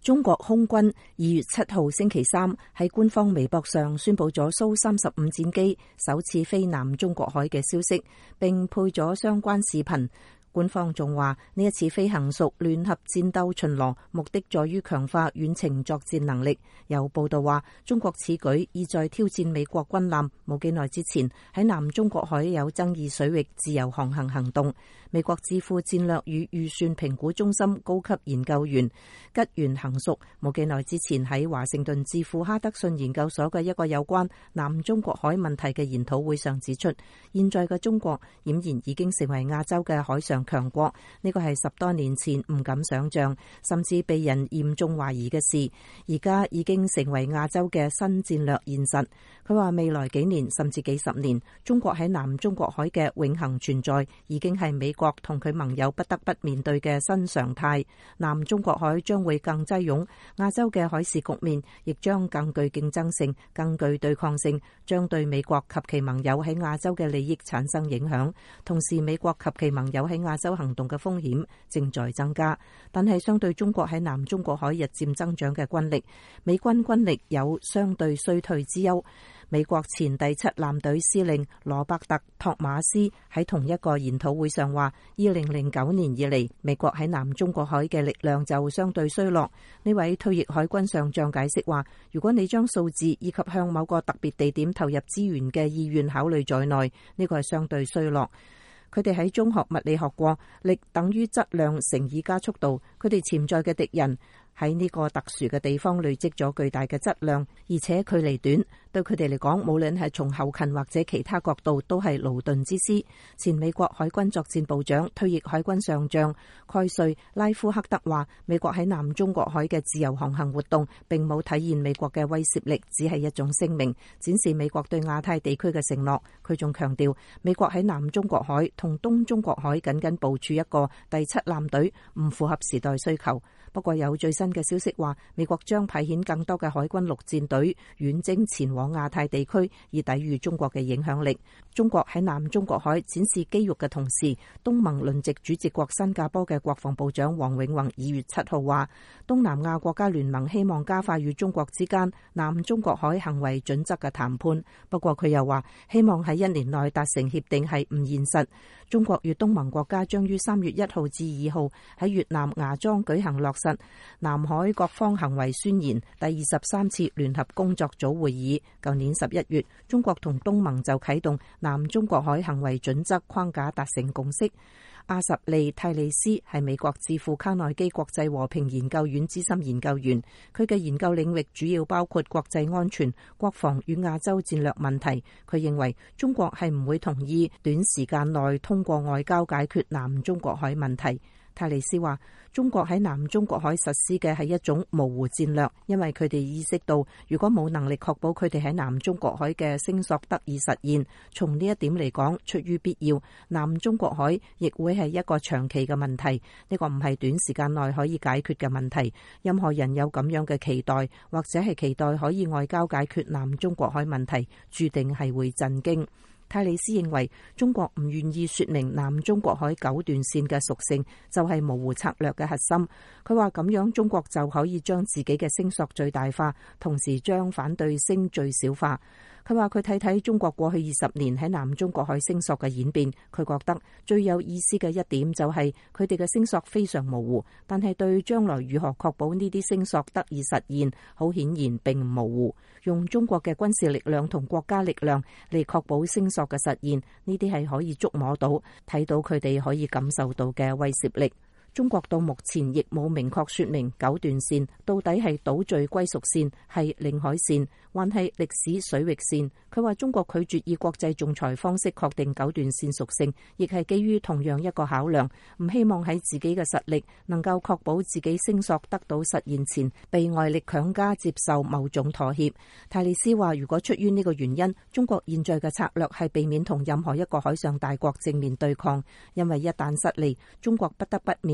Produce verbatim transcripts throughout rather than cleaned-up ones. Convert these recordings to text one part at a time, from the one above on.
中國空軍二月七號星期三喺官方微博上宣布咗蘇三十五戰機首次飛南中國海嘅消息，並配咗相關視頻。官方仲話呢一次飛行屬聯合戰鬥巡邏，目的在於強化遠程作戰能力。有報道話，中國此舉意在挑戰美國軍艦冇幾耐之前喺南中國海有爭議水域自由航行行動。美國智庫戰略與預算評估中心高級研究員吉原行淑冇幾耐之前喺華盛頓智庫哈德遜研究所嘅一個有關南中國海問題嘅研討會上指出，現在嘅中國儼然已經成為亞洲嘅海上強國，呢個係十多年前唔敢想象，甚至被人嚴重懷疑嘅事，而家已經成為亞洲嘅新戰略現實。佢話未來幾年甚至幾十年，中國喺南中國海嘅永恆存在已經係美國同佢盟友不得不面對嘅新常態。南中國海將會更擠擁，亞洲嘅海事局面亦將更具競爭性、更具對抗性，將對美國及其盟友喺亞洲嘅利益產生影響。同時，美國及其盟友喺亞洲行動嘅風險正在增加，但係相對中國喺南中國海日漸增長嘅軍力，美軍軍力有相對衰退之憂。美國前第七艦隊司令羅伯特·托馬斯喺同一個研討會上話，二零零九年以嚟，美國喺南中國海嘅力量就相對衰落。呢位退役海軍上將解釋話，如果你將數字以及向某個特別地點投入資源嘅意願考慮在內，呢個係相對衰落。佢哋喺中學物理學過，力等於質量乘以加速度。佢哋潛在嘅敵人喺呢個特殊嘅地方累積咗巨大嘅質量，而且距離短，對佢哋嚟講，無論係從後勤或者其他角度，都係勞頓之師。前美國海軍作戰部長、退役海軍上將蓋瑞拉夫克德話，美國喺南中國海嘅自由航行活動並冇體現美國嘅威懾力，只係一種聲明，展示美國對亞太地區嘅承諾。佢仲強調，美國喺南中國海同東中國海僅僅部署一個第七艦隊，唔符合時代需求。不過有最新嘅消息話，美國將派遣更多嘅海軍陸戰隊遠征前往亞太地區，以抵禦中國嘅影響力。中國喺南中國海展示肌肉嘅同時，東盟輪值主席國新加坡嘅國防部長黃永宏二月七號話，東南亞國家聯盟希望加快與中國之間南中國海行為準則嘅談判。不過佢又話，希望喺一年內達成協定係唔現實。中國與東盟國家將於三月一號至二號喺越南芽莊舉行落實南海各方行為宣言第二十三次聯合工作組會議。舊年十一月，中國同東盟就啟動南中國海行為準則框架達成共識。阿什利泰利斯係美國智庫卡內基國際和平研究院資深研究員，佢嘅研究領域主要包括國際安全、國防與亞洲戰略問題。佢認為中國係唔會同意短時間內通過外交解決南中國海問題。泰利斯話，中國喺南中國海實施嘅係一種模糊戰略，因為佢哋意識到，如果冇能力確保佢哋喺南中國海嘅聲索得以實現，從呢一點嚟講，出於必要，南中國海亦會係一個長期嘅問題。呢個唔係短時間內可以解決嘅問題。任何人有咁樣嘅期待，或者係期待可以外交解決南中國海問題，注定係會震驚。泰利斯認為，中國唔願意說明南中國海九段線嘅屬性，就係模糊策略嘅核心。佢話咁樣，中國就可以將自己嘅聲索最大化，同時將反對聲最小化。佢話佢睇睇中國過去二十年喺南中國海聲索嘅演變，佢覺得最有意思嘅一點就係佢哋嘅聲索非常模糊，但係對將來如何確保呢啲聲索得以實現，好顯然並唔模糊。用中國嘅軍事力量同國家力量嚟確保聲索嘅實現，呢啲係可以觸摸到、睇到佢哋可以感受到嘅威懾力。中國到目前亦冇明確說明九段線到底係島嶼歸屬線、係領海線，還係歷史水域線。佢話中國拒絕以國際仲裁方式確定九段線屬性，亦係基於同樣一個考量，唔希望喺自己嘅實力能夠確保自己聲索得到實現前，被外力強加接受某種妥協。泰利斯話，如果出於呢個原因，中國現在嘅策略係避免同任何一個海上大國正面對抗，因為一旦失利，中國不得不面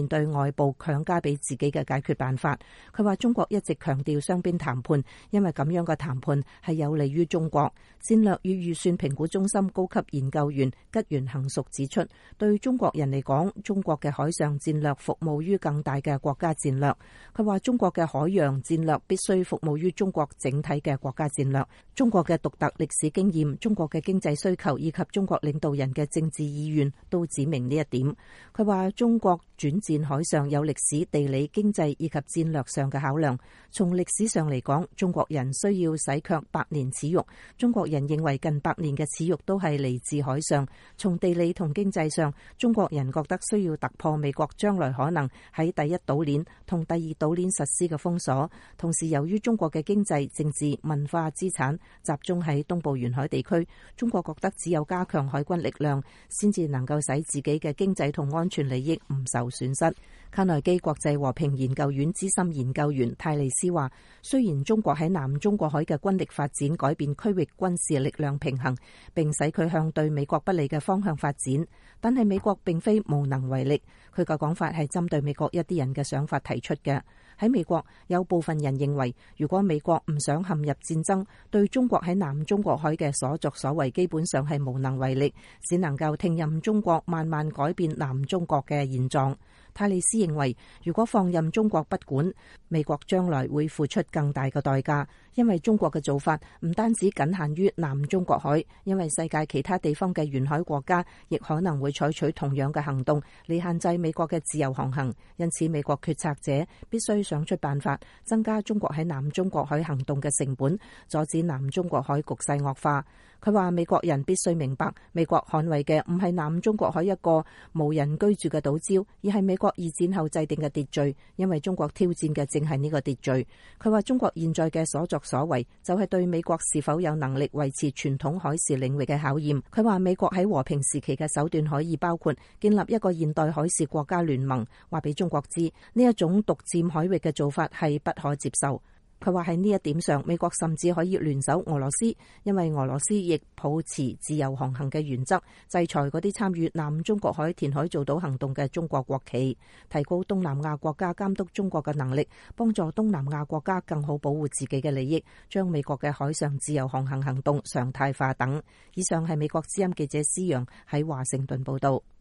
對外部強加俾自己嘅解決辦法。佢話中國一直強調雙邊談判，因為咁樣嘅談判係有利於中國。戰略與預算評估中心高級研究員吉原恒淑指出，對中國人嚟講，中國嘅海上戰略服務於更大嘅國家戰略。佢話中國嘅海洋戰略必須服務於中國整體嘅國家戰略。中國嘅獨特歷史經驗、中國嘅經濟需求以及中國領導人嘅政治意願都指明呢一點。佢話中國轉戰海上有歷史、地理、經濟以及戰略上嘅考量。從歷史上嚟講，中國人需要洗卻百年恥辱。中國人認為近百年嘅恥辱都係嚟自海上。從地理同經濟上，中國人覺得需要突破美國將來可能喺第一島鏈同第二島鏈實施嘅封鎖。同時，由於中國嘅經濟、政治、文化資產集中喺東部沿海地區，中國覺得只有加強海軍力量，先至能夠使自己嘅經濟同安全利益唔受損失。卡內基國際和平研究院資深研究員泰利斯話，雖然中國喺南中國海嘅軍力發展改變區域軍事力量平衡，並使佢向對美國不利嘅方向發展，但係美國並非無能為力。佢嘅講法係針對美國一啲人嘅想法提出嘅。喺美國，有部分人認為，如果美國唔想陷入戰爭，對中國喺南中國海嘅所作所為基本上係無能為力，只能夠聽任中國慢慢改變南中國嘅現狀。泰利斯認為，如果放任中國不管，美國將來會付出更大嘅代價，因為中國嘅做法唔單止僅限於南中國海，因為世界其他地方嘅沿海國家亦可能會採取同樣嘅行動嚟限制美國嘅自由航行。因此，美國決策者必須想出辦法，增加中國喺南中國海行動嘅成本，阻止南中國海局勢惡化。佢話美國人必須明白，美國捍衛嘅唔係南中國海一個無人居住嘅島礁，而係美國二戰後制定嘅秩序，因為中國挑戰嘅正係呢個秩序。佢話中國現在嘅所作所為就係對美國是否有能力維持傳統海事領域嘅考驗。佢話美國喺和平時期嘅手段可以包括建立一個現代海事國家聯盟，話俾中國知呢一種獨佔海域嘅做法係不可接受。佢話喺呢一點上，美國甚至可以聯手俄羅斯，因為俄羅斯亦抱持自由航行嘅原則，制裁嗰啲參與南中國海填海造島行動嘅中國國企，提高東南亞國家監督中國嘅能力，幫助東南亞國家更好保護自己嘅利益，將美國嘅海上自由航行行動常態化等。以上係美國之音記者施陽喺華盛頓報道。